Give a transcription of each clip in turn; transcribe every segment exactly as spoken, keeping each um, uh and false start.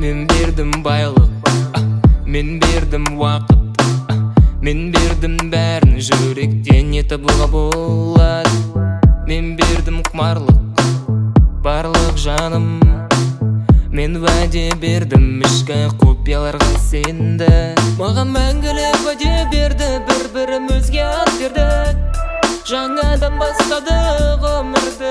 Men berdim байлык, мен бердим вакыт, мен бердим бәрін жүректен не табуға болат. Мен бердим құмарлық, барлық жаным. Мен вәде бердім ішкі құпияларға сенді. Маған мәңгілік вәде берді, бір-бірімізге ат бердік. Жаңадан бастадық өмірді.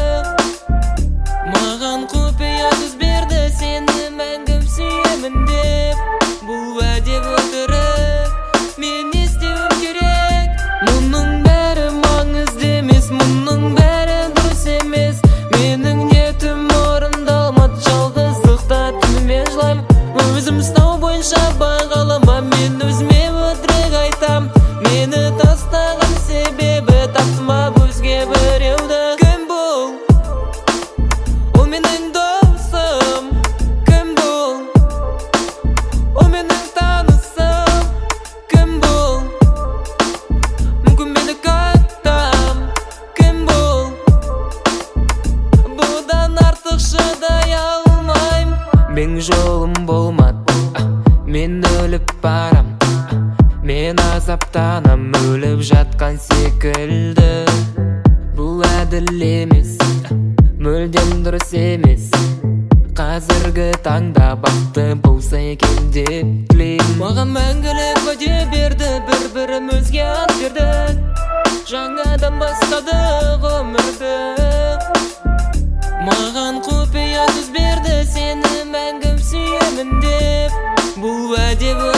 Маған құпия сөз берді, сені мәңгім сүйемін деп. Бұл вәде өтірік, мен не істеуім керек? Мұның бәрі маңызды емес, мұның бәрі дұрыс емес. Менің ниетім орындалмады, жалғыздықта түнімен жылаймын. Өзім ұстау бойынша бағалама, мен өзіме өтірік айтам. Мені тастаған себебі таптыма өзге біреуді. Кім бұл? Ол менің досым. Кім бұл? Ол менің танысым. Кім бұл? Мүмкін мені каттам. Кім бұл? Бұдан артық шыдай алмайм. Мен жолым болмады, мен өліп барам. Мен азаптанам, өліп жатқан секілді. Бұл әділ емес, мүлдем дұрыс емес. Қазіргі таңда бақытты болса екен деп тілеймін. Маған мәңгілік уәде берді, бір-бірімізге ат бердік. Жаңадан бастадық өмірді. Маған құпия сөз берді, сені мәңгім сүйемін деп. Бұл уәде